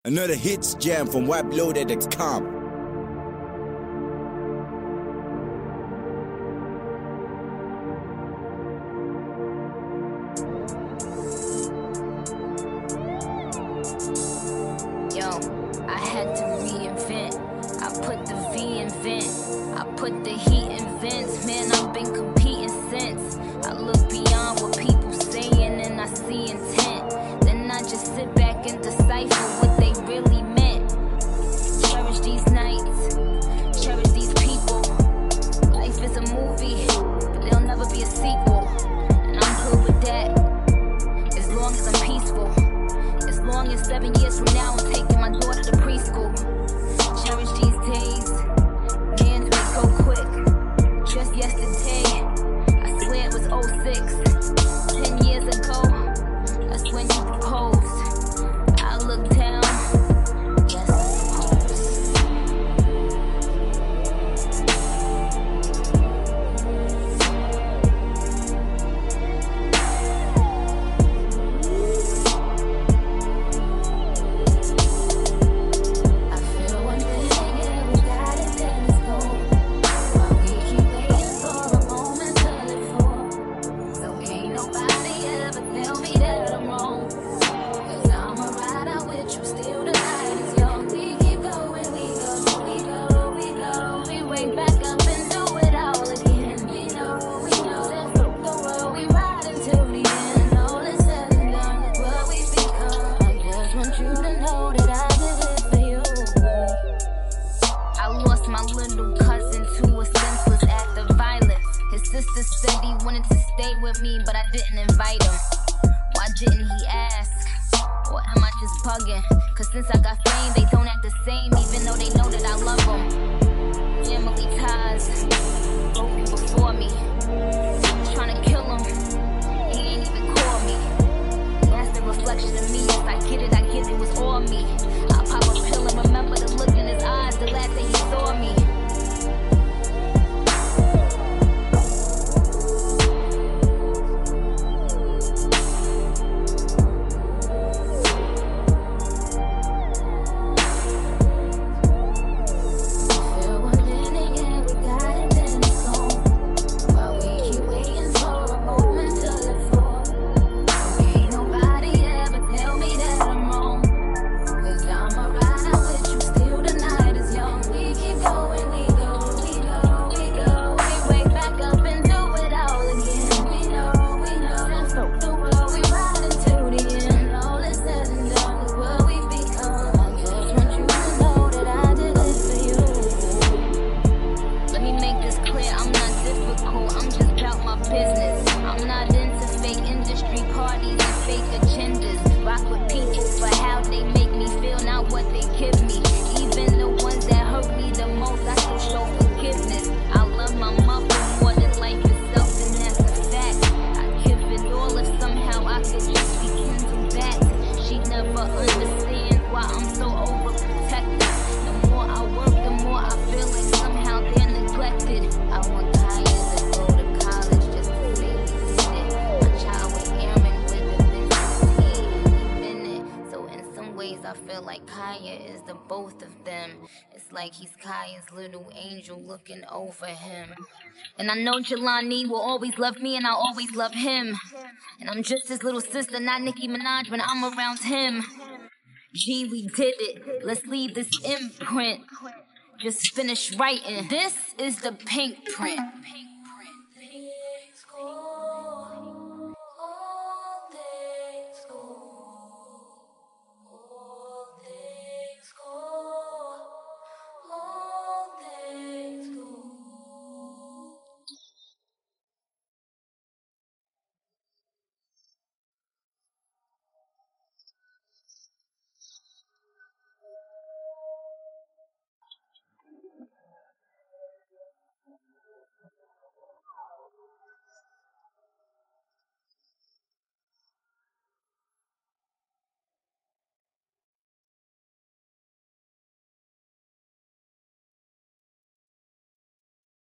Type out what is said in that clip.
Another hits jam from WebLoaded.com. Yo, I had to reinvent. I put the V in vent. I put the heat in vents. Man, I've been competing since. I look beyond what people saying and I see intent. Then I just sit back and decipher what they really meant. Cherish these nights, cherish these people. Life is a movie, but there'll never be a sequel. And I'm good with that, as long as I'm peaceful. As long as 7 years from now I'm taking my daughter to preschool. Cherish these days, man, they go quick. Just yesterday, I swear it was 06. 10 years ago, that's when you proposed. I look down, yes, I feel one thing, yeah, we got it, then it's gone. While we keep waiting for a moment to live for. So ain't nobody ever tell me that I'm wrong. 'Cause I'ma ride out with you, still the night is young. We keep going, we go, we go, we go. We wake back up and do it all again. We know, let's rock the world, we ride until the end. All is said and done, look what we've become. I just want you to know that I did it for you. I lost my little cousin to a senseless act of violence. His sister said he wanted to stay with me, but I didn't invite him. Why didn't he ask? Or am I just bugging? 'Cause since I got fame, they don't act the same, even though they know that I love them. Family ties, broke you before me. Trying to kill him, he ain't even call me. That's the reflection of me. Yes, I get it was all me. I pop a pill and remember the look in his eyes the last day he saw me. Feel one minute, yeah, we got it, then it's gone. While we keep waiting for a moment to live for. Ain't nobody ever tell me that I'm wrong. 'Cause I'ma ride out with you, still the night is young. We keep going, we go, we go, we go. We wake back up and do it all again. We know, let's rock the world, we ride until the end. All is said and done, look what we've become. I just want you to know that I did it for you. Let me make this clear, I'm not difficult, I'm just about my business. I'm not into fake industry parties and fake agendas. Rock with people for how they make me feel, not what they give me. Even the ones that hurt me the most, I still show forgiveness. I love my mother more than life itself, and that's a fact. I'd give it all if somehow I could just be kindled back. She never understands why I'm so overprotected. The more I work, the more I feel like somehow they're neglected. I want Kaya to go to college just to say we did it. My child with Aaron with the business minute. So in some ways I feel like Kaya is the both of them. It's like he's Kaya's little angel looking over him. And I know Jelani will always love me and I'll always love him. And I'm just his little sister, not Nicki Minaj when I'm around him. Gee, we did it. Let's leave this imprint. Just finish writing. This is the pink print.